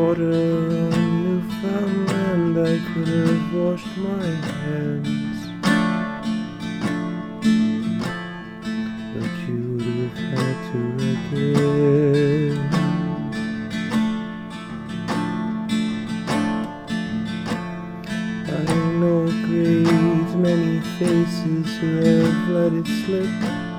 water on Newfoundland, I could have washed my hands, but you would have had to again. I know a great many faces who have let it slip.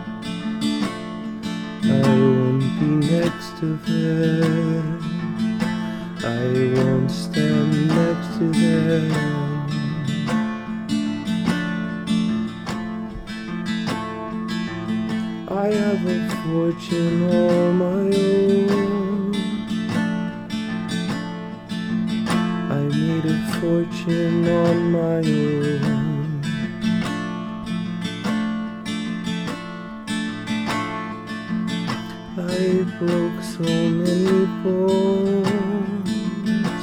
I won't be next to them, I won't stand next to them. I have a fortune all my own, I made a fortune on my own. I broke so many bones,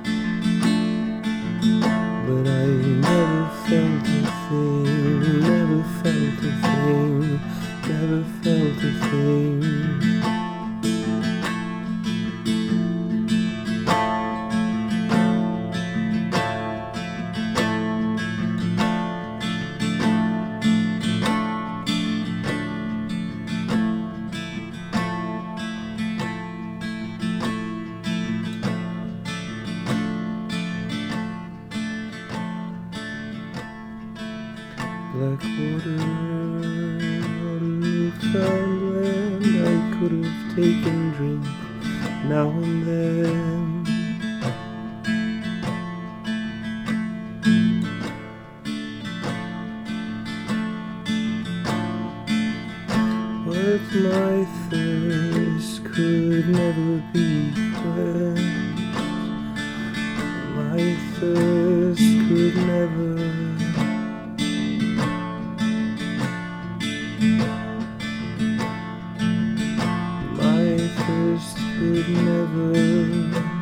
but I never felt a thing, never felt a thing, never felt a thing. Black water on Newfoundland, I could have taken drink now and then. But my thirst could never be quenched, my thirst could never. My thirst could never